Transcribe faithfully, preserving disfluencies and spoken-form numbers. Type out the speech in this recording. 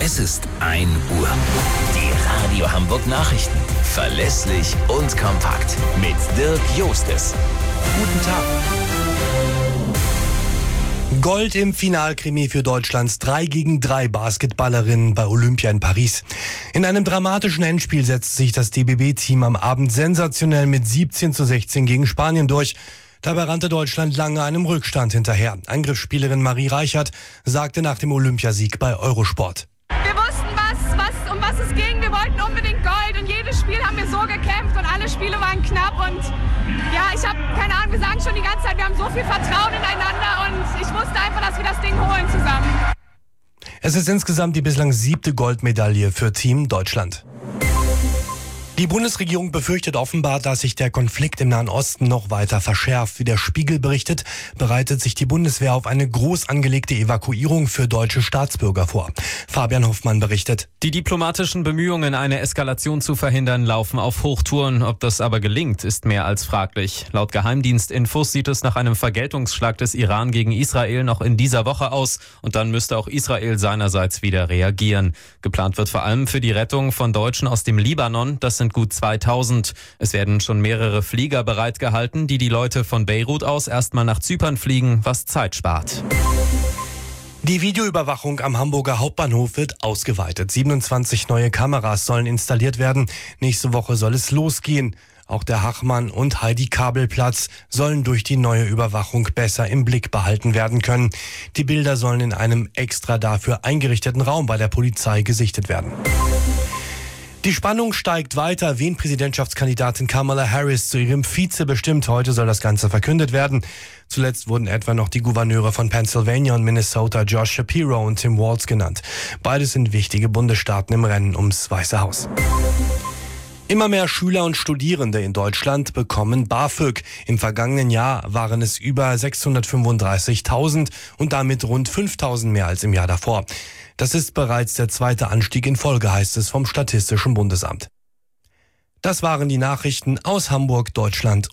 Es ist ein Uhr. Die Radio Hamburg Nachrichten. Verlässlich und kompakt. Mit Dirk Jostes. Guten Tag. Gold im Finalkrimi für Deutschlands drei gegen drei Basketballerinnen bei Olympia in Paris. In einem dramatischen Endspiel setzte sich das D B B-Team am Abend sensationell mit siebzehn zu sechzehn gegen Spanien durch. Dabei rannte Deutschland lange einem Rückstand hinterher. Angriffsspielerin Marie Reichert sagte nach dem Olympiasieg bei Eurosport: Wir wussten, was, was, um was es ging. Wir wollten unbedingt Gold und jedes Spiel haben wir so gekämpft und alle Spiele waren knapp. Und ja, ich habe keine Ahnung, wir sagen schon die ganze Zeit, wir haben so viel Vertrauen ineinander und ich wusste einfach, dass wir das Ding holen zusammen. Es ist insgesamt die bislang siebte Goldmedaille für Team Deutschland. Die Bundesregierung befürchtet offenbar, dass sich der Konflikt im Nahen Osten noch weiter verschärft. Wie der Spiegel berichtet, bereitet sich die Bundeswehr auf eine groß angelegte Evakuierung für deutsche Staatsbürger vor. Fabian Hoffmann berichtet. Die diplomatischen Bemühungen, eine Eskalation zu verhindern, laufen auf Hochtouren. Ob das aber gelingt, ist mehr als fraglich. Laut Geheimdienstinfos sieht es nach einem Vergeltungsschlag des Iran gegen Israel noch in dieser Woche aus. Und dann müsste auch Israel seinerseits wieder reagieren. Geplant wird vor allem für die Rettung von Deutschen aus dem Libanon. Das sind gut zweitausend. Es werden schon mehrere Flieger bereitgehalten, die die Leute von Beirut aus erstmal nach Zypern fliegen, was Zeit spart. Die Videoüberwachung am Hamburger Hauptbahnhof wird ausgeweitet. siebenundzwanzig neue Kameras sollen installiert werden. Nächste Woche soll es losgehen. Auch der Hachmann- und Heidi-Kabelplatz sollen durch die neue Überwachung besser im Blick behalten werden können. Die Bilder sollen in einem extra dafür eingerichteten Raum bei der Polizei gesichtet werden. Die Spannung steigt weiter, wen Präsidentschaftskandidatin Kamala Harris zu ihrem Vize bestimmt. Heute soll das Ganze verkündet werden. Zuletzt wurden etwa noch die Gouverneure von Pennsylvania und Minnesota, Josh Shapiro und Tim Walz, genannt. Beides sind wichtige Bundesstaaten im Rennen ums Weiße Haus. Immer mehr Schüler und Studierende in Deutschland bekommen BAföG. Im vergangenen Jahr waren es über sechshundertfünfunddreißigtausend und damit rund fünftausend mehr als im Jahr davor. Das ist bereits der zweite Anstieg in Folge, heißt es vom Statistischen Bundesamt. Das waren die Nachrichten aus Hamburg, Deutschland